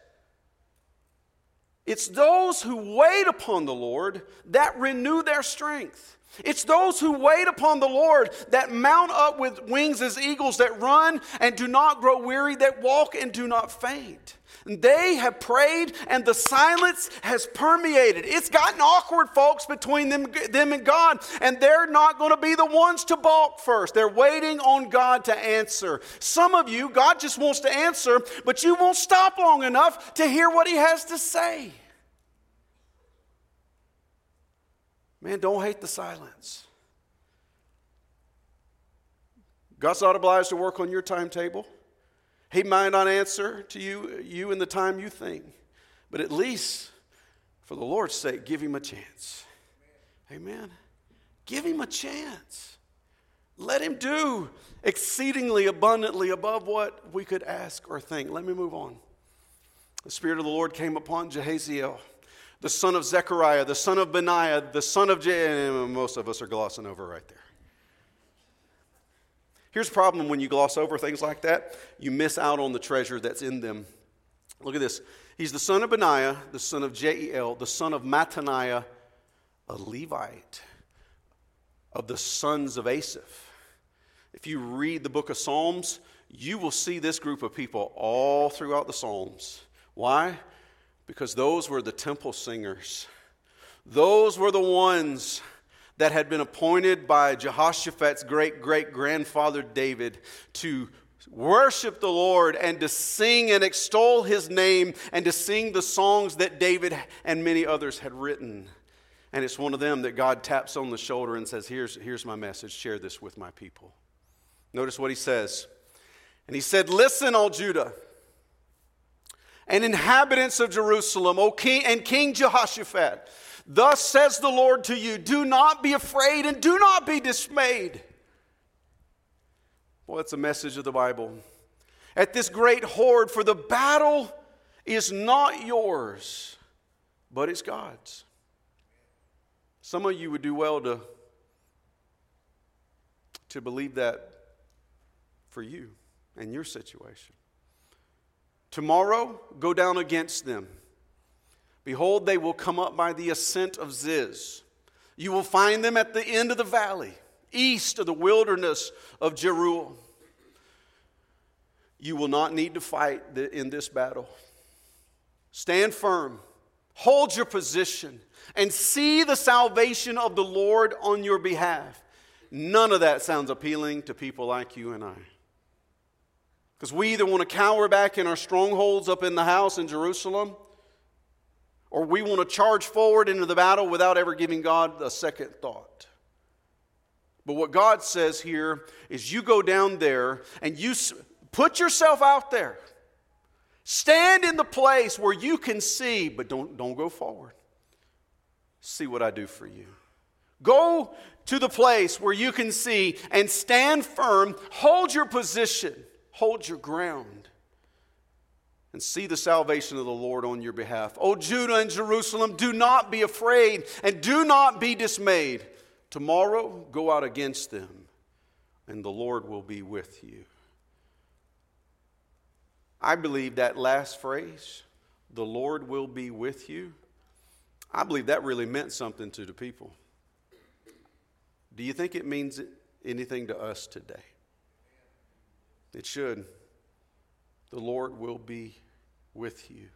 it's those who wait upon the Lord that renew their strength. It's those who wait upon the Lord that mount up with wings as eagles, that run and do not grow weary, that walk and do not faint. They have prayed and the silence has permeated. It's gotten awkward, folks, between them, them and God. And they're not going to be the ones to balk first. They're waiting on God to answer. Some of you, God just wants to answer, but you won't stop long enough to hear what He has to say. Man, don't hate the silence. God's not obliged to work on your timetable. He might not answer to you, you in the time you think. But at least, for the Lord's sake, give Him a chance. Amen. Give Him a chance. Let Him do exceedingly abundantly above what we could ask or think. Let me move on. The Spirit of the Lord came upon Jehaziel, the son of Zechariah, the son of Benaiah, the son of Je- most of us are glossing over right there. Here's the problem when you gloss over things like that. You miss out on the treasure that's in them. Look at this. He's the son of Benaiah, the son of Jeiel, the son of Mattaniah, a Levite, of the sons of Asaph. If you read the book of Psalms, you will see this group of people all throughout the Psalms. Why? Because those were the temple singers. Those were the ones that had been appointed by Jehoshaphat's great-great-grandfather David to worship the Lord and to sing and extol His name and to sing the songs that David and many others had written. And it's one of them that God taps on the shoulder and says, here's, here's my message, share this with my people. Notice what He says. And He said, listen, all Judah and inhabitants of Jerusalem, O King and King Jehoshaphat, thus says the Lord to you, do not be afraid and do not be dismayed. Well, that's a message of the Bible. At this great horde, for the battle is not yours, but it's God's. Some of you would do well to, to believe that for you and your situation. Tomorrow, go down against them. Behold, they will come up by the ascent of Ziz. You will find them at the end of the valley, east of the wilderness of Jeruel. You will not need to fight in this battle. Stand firm, hold your position, and see the salvation of the Lord on your behalf. None of that sounds appealing to people like you and I. Because we either want to cower back in our strongholds up in the house in Jerusalem, or we want to charge forward into the battle without ever giving God a second thought. But what God says here is you go down there and you put yourself out there. Stand in the place where you can see, but don't, don't go forward. See what I do for you. Go to the place where you can see and stand firm. Hold your position. Hold your ground. And see the salvation of the Lord on your behalf. O Judah and Jerusalem, do not be afraid and do not be dismayed. Tomorrow, go out against them, and the Lord will be with you. I believe that last phrase, the Lord will be with you, I believe that really meant something to the people. Do you think it means anything to us today? It should. The Lord will be with you.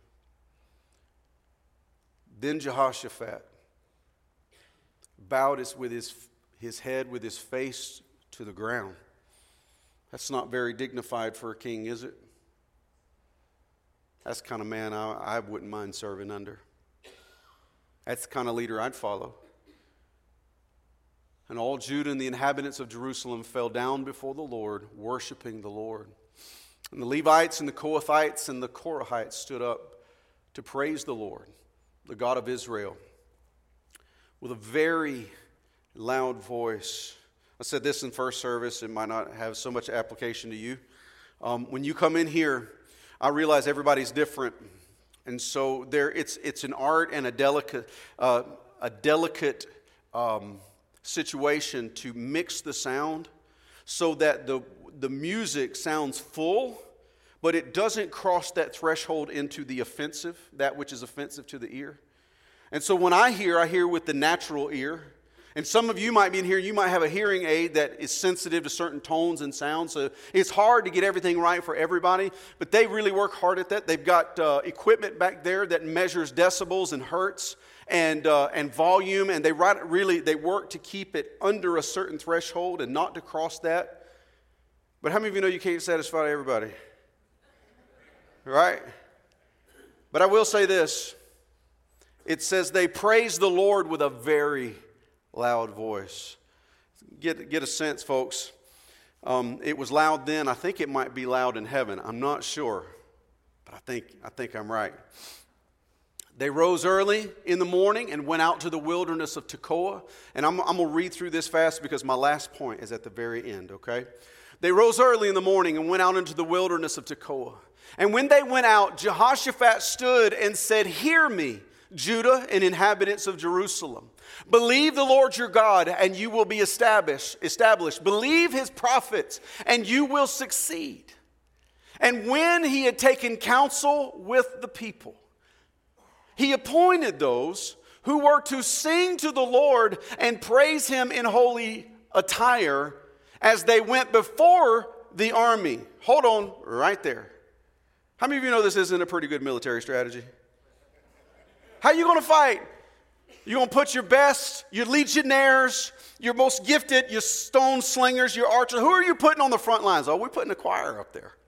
Then Jehoshaphat bowed his, with his, his head with his face to the ground. That's not very dignified for a king, is it? That's the kind of man I, I wouldn't mind serving under. That's the kind of leader I'd follow. And all Judah and the inhabitants of Jerusalem fell down before the Lord, worshiping the Lord. And the Levites and the Kohathites and the Korahites stood up to praise the Lord, the God of Israel, with a very loud voice. I said this in first service. It might not have so much application to you. Um, when you come in here, I realize everybody's different. And so there, it's it's an art and a delicate, uh, a delicate um, situation to mix the sound so that the the music sounds full, but it doesn't cross that threshold into the offensive, that which is offensive to the ear. And so when I hear, I hear with the natural ear. And some of you might be in here, you might have a hearing aid that is sensitive to certain tones and sounds. So it's hard to get everything right for everybody, but they really work hard at that. They've got uh, equipment back there that measures decibels and hertz and uh, and volume, and they really they work to keep it under a certain threshold and not to cross that. But how many of you know you can't satisfy everybody? Right? But I will say this. It says they praise the Lord with a very loud voice. Get, get a sense, folks. Um, it was loud then. I think it might be loud in heaven. I'm not sure. But I think, I think I'm right. They rose early in the morning and went out to the wilderness of Tekoa. And I'm, I'm going to read through this fast because my last point is at the very end, okay? They rose early in the morning and went out into the wilderness of Tekoa. And when they went out, Jehoshaphat stood and said, "Hear me, Judah and inhabitants of Jerusalem. Believe the Lord your God, and you will be established. established. Believe his prophets, and you will succeed." And when he had taken counsel with the people, he appointed those who were to sing to the Lord and praise him in holy attire as they went before the army. Hold on right there. How many of you know this isn't a pretty good military strategy? How are you going to fight? You're going to put your best, your legionnaires, your most gifted, your stone slingers, your archers. Who are you putting on the front lines? Oh, we're putting the choir up there.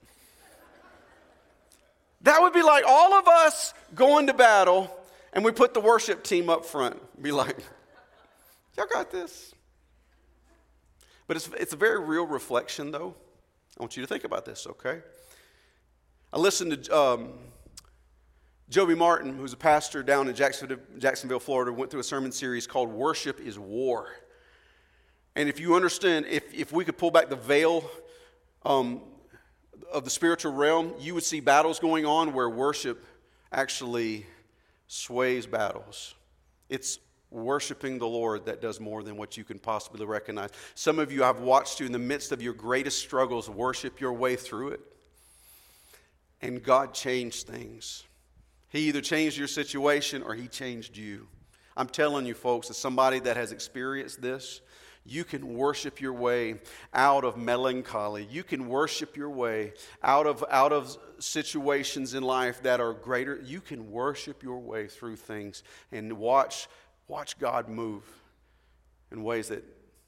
That would be like all of us going to battle, and we put the worship team up front. Be like, y'all got this. But it's, it's a very real reflection, though. I want you to think about this, okay? I listened to um, Joby Martin, who's a pastor down in Jacksonville, Jacksonville, Florida, went through a sermon series called Worship is War. And if you understand, if, if we could pull back the veil um, of the spiritual realm, you would see battles going on where worship actually sways battles. It's worshiping the Lord that does more than what you can possibly recognize. Some of you, I've watched you in the midst of your greatest struggles worship your way through it. and God changed things. He either changed your situation or He changed you. I'm telling you, folks, as somebody that has experienced this, you can worship your way out of melancholy. You can worship your way out of, out of situations in life that are greater. You can worship your way through things and watch, watch God move in ways that,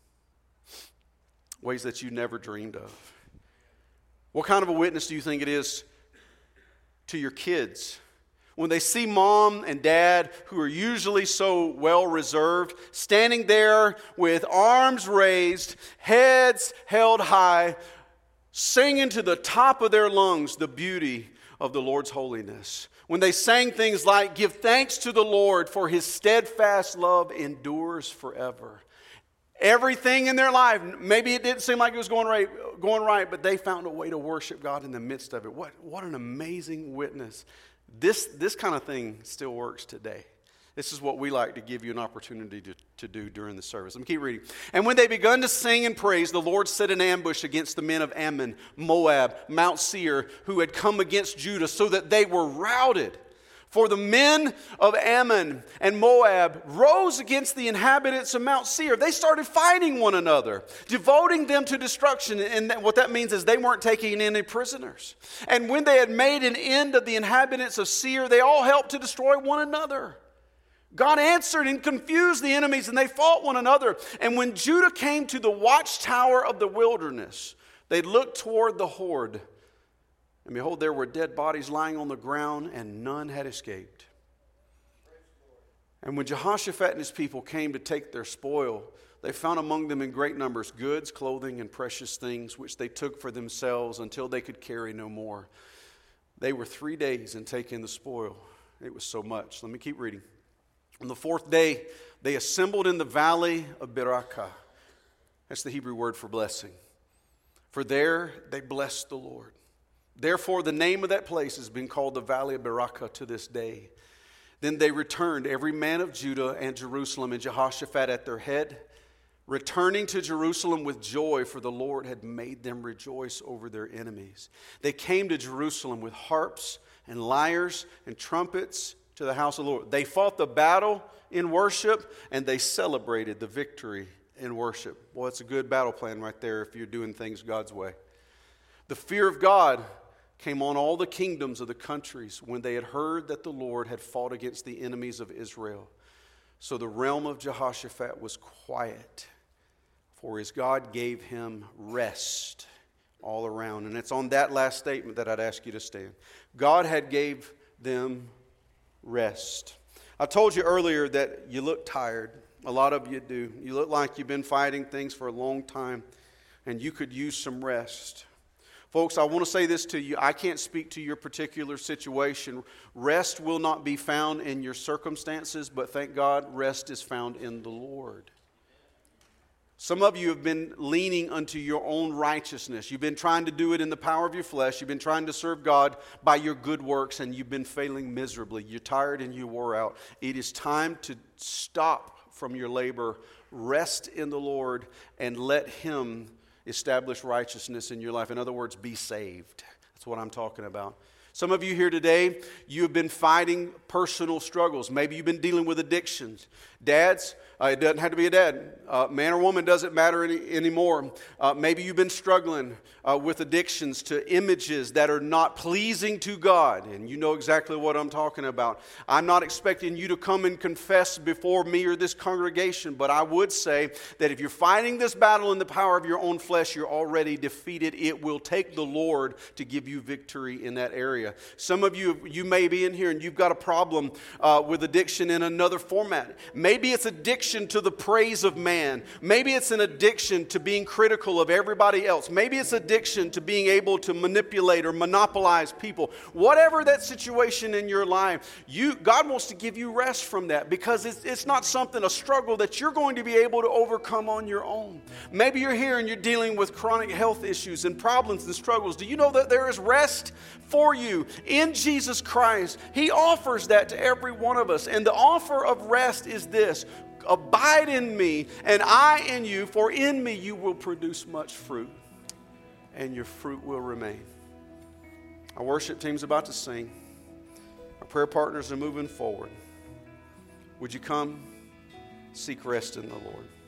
ways that you never dreamed of. What kind of a witness do you think it is to your kids when they see mom and dad, who are usually so well reserved, standing there with arms raised, heads held high, singing to the top of their lungs the beauty of the Lord's holiness? When they sang things like, "Give thanks to the Lord, for His steadfast love endures forever." Everything in their life, maybe it didn't seem like it was going right, going right, but they found a way to worship God in the midst of it. What, what an amazing witness. This, this kind of thing still works today. This is what we like to give you an opportunity to, to do during the service. Let me keep reading. "And when they begun to sing and praise, the Lord set an ambush against the men of Ammon, Moab, Mount Seir, who had come against Judah, so that they were routed. For the men of Ammon and Moab rose against the inhabitants of Mount Seir." They started fighting one another, devoting them to destruction. And what that means is they weren't taking any prisoners. "And when they had made an end of the inhabitants of Seir, they all helped to destroy one another. God answered and confused the enemies, and they fought one another. And when Judah came to the watchtower of the wilderness, they looked toward the horde. And behold, there were dead bodies lying on the ground, and none had escaped. And when Jehoshaphat and his people came to take their spoil, they found among them in great numbers goods, clothing, and precious things, which they took for themselves until they could carry no more. They were three days in taking the spoil. It was so much." Let me keep reading. "On the fourth day, they assembled in the valley of Berakah." That's the Hebrew word for blessing. "For there they blessed the Lord. Therefore, the name of that place has been called the Valley of Berakah to this day. Then they returned, every man of Judah and Jerusalem, and Jehoshaphat at their head, returning to Jerusalem with joy, for the Lord had made them rejoice over their enemies. They came to Jerusalem with harps and lyres and trumpets to the house of the Lord. They fought the battle in worship, and they celebrated the victory in worship." Well, it's a good battle plan right there if you're doing things God's way. "The fear of God came on all the kingdoms of the countries when they had heard that the Lord had fought against the enemies of Israel. So the realm of Jehoshaphat was quiet, for his God gave him rest all around." And it's on that last statement that I'd ask you to stand. God had gave them rest. I told you earlier that you look tired. A lot of you do. You look like you've been fighting things for a long time, and you could use some rest. Folks, I want to say this to you. I can't speak to your particular situation. Rest will not be found in your circumstances, but thank God, rest is found in the Lord. Some of you have been leaning unto your own righteousness. You've been trying to do it in the power of your flesh. You've been trying to serve God by your good works, and you've been failing miserably. You're tired and you wore out. It is time to stop from your labor, rest in the Lord, and let Him establish righteousness in your life. In other words, be saved. That's what I'm talking about. Some of you here today, you have been fighting personal struggles. Maybe you've been dealing with addictions. Dads, uh, it doesn't have to be a dad. Uh, man or woman, doesn't matter any, anymore. Uh, maybe you've been struggling uh, with addictions to images that are not pleasing to God. And you know exactly what I'm talking about. I'm not expecting you to come and confess before me or this congregation, but I would say that if you're fighting this battle in the power of your own flesh, you're already defeated. It will take the Lord to give you victory in that area. Some of you, you may be in here and you've got a problem uh, with addiction in another format. Maybe it's addiction to the praise of man. Maybe it's an addiction to being critical of everybody else. Maybe it's addiction to being able to manipulate or monopolize people. Whatever that situation in your life, you God wants to give you rest from that, because it's, it's not something, a struggle that you're going to be able to overcome on your own. Maybe you're here and you're dealing with chronic health issues and problems and struggles. Do you know that there is rest for you in Jesus Christ? He offers that to every one of us. And the offer of rest is this: abide in me and I in you, for in me you will produce much fruit, and your fruit will remain. Our worship team's about to sing. Our prayer partners are moving forward. Would you come seek rest in the Lord?